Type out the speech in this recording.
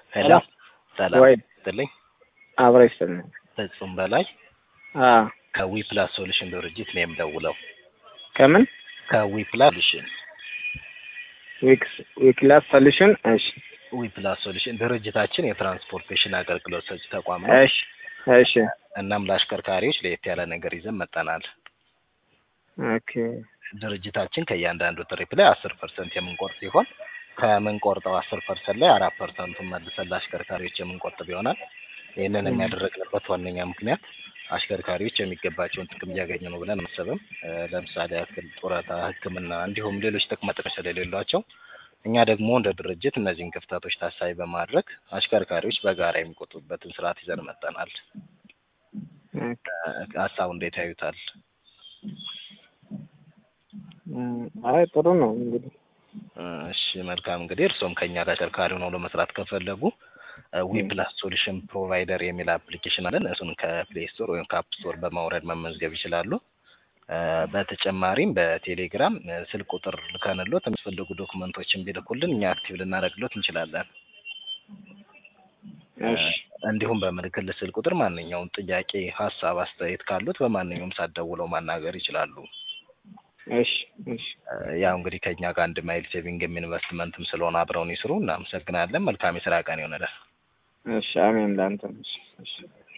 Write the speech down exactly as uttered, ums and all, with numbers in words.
ሄሎ ሰላም ወይ ትልኝ አብረሽ ሰላም ፍጹም በላይ አ ከዊፕላስ ሶሉሽን ድርጅት ነው የምደውለው። ከምን ከዊፕላስ ሶሉሽን ዊክስ ዊክላስ ሶሉሽን? እሺ ዊፕላስ ሶሉሽን ድርጅታችን የትራንስፖርቴሽን አገልግሎት ሰጪ ተቋም ነው። እሺ እሺ እናም ለአሽከርካሪዎች ለየት ያለ ነገር ይዘን መጣናል። ኦኬ ድርጅታችን ከእያንዳንዱ ትሪፕ ላይ አስር ፐርሰንት የምንቆርጥ ሲሆን ከምንቆርጠው አስር ፐርሰንት ላይ አራት ፐርሰንቱን መልሰን ለአሽከርካሪዎች የምንቆጥብ ይሆናል። ይህንን የሚያደርግበት ዋነኛ ምክንያት አሽከርካሪዎች የሚገባቸውን ጥቅም እያገኙ ነው ብለን አናስብም። ለምሳሌ ያክል ጡረታ፣ ሕክምና እንዲሁም ሌሎች ጥቅማ ጥቅም ስለሌሏቸው እኛ ደግሞ እንደ ድርጅት እነዚህን ክፍተቶች ታሳቢ በማድረግ አሽከርካሪዎች በጋራ የሚቆጥቡበትን ስርዓት ይዘን መጥተናል። ሀሳቡ እንዴት ያዩታል? አይ ጥሩ ነው እንግዲህ። እሺ መልካም። እንግዲህ እርሶም ከኛ ጋር አሽከርካሪ ሆነው ለመስራት ከፈለጉ ዊፕላስ ሶሉሽን ፕሮቫይደር የሚል አፕሊኬሽን አለን። እሱን ከፕሌይ ስቶር ወይም ከአፕ ስቶር በማውረድ መመዝገብ ይችላሉ። በተጨማሪም በቴሌግራም ስልክ ቁጥር ልከንሎት የሚፈልጉ ዶክመንቶችን ቢልኩልን እኛ አክቲቭ ልናደርግሎት እንችላለን። እሺ እንዲሁም በምልክል ስልክ ቁጥር ማንኛውም ጥያቄ፣ ሀሳብ፣ አስተያየት ካሉት በማንኛውም ሰዓት ደውለው ማናገር ይችላሉ። እሺ እሺ ያው እንግዲህ ከኛ ጋር አንድ ማይል ሴቪንግም ኢንቨስትመንትም ስለሆነ አብረውን ይስሩ። እናመሰግናለን። መልካም የስራ ቀን ይሆንልህ። እሺ አሜን ላንተም። እሺ እሺ